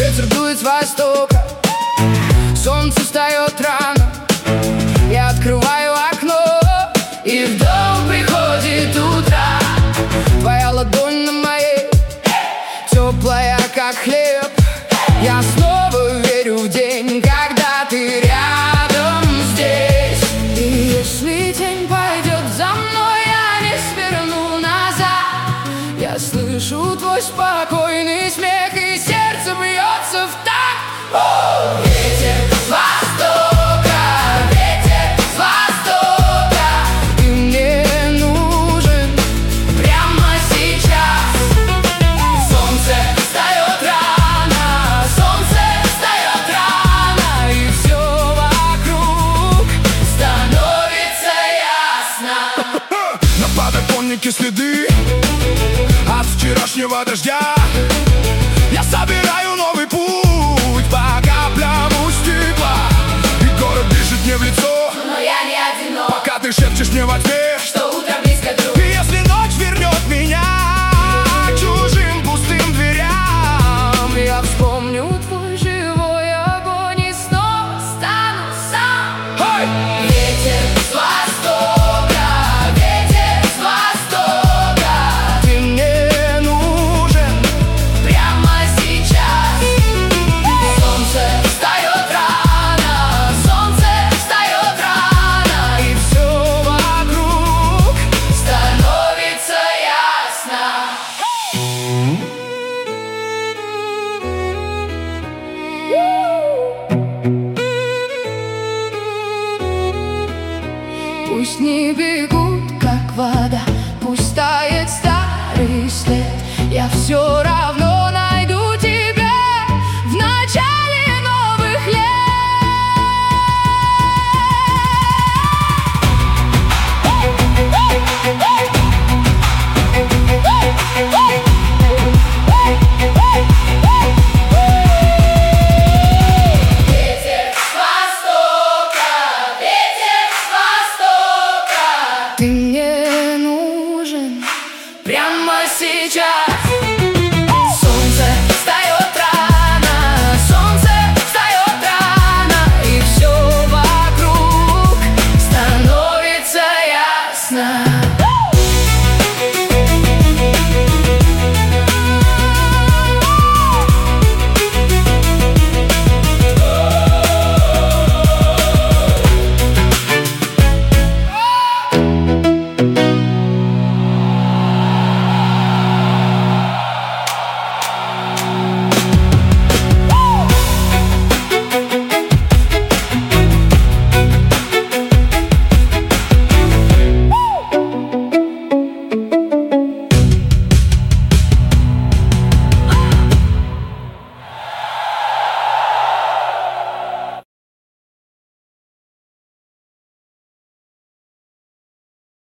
Ветер дует с востока, солнце встает рано. Я открываю окно, и в дом приходит утро. Твоя ладонь на моей, теплая, как хлеб. Я снова верю в день, когда ты рядом здесь. И если день пойдет за мной, я не сверну назад. Я слышу твой спокойный смех, и сердце бьется в такт. Ветер с востока, ветер с востока, ты мне нужен прямо сейчас. Солнце встает рано, солнце встает рано, и все вокруг становится ясно. На подоконнике следы от вчерашнего дождя. Я собираю новый путь по каплям у стекла, и город дышит мне в лицо. Но я не одинок, пока ты шепчешь мне во тьме, что утро близко, друг. и если ночь вернет меня к чужим пустым дверям, Я вспомню твой живой огонь и снова стану сам. Ветер с востока, ветер с востока, ты мне нужен прямо сейчас. Солнце встает рано, солнце встает рано, и все вокруг. становится ясно. Пусть не бегут, как вода, пусть тает старый след. Я все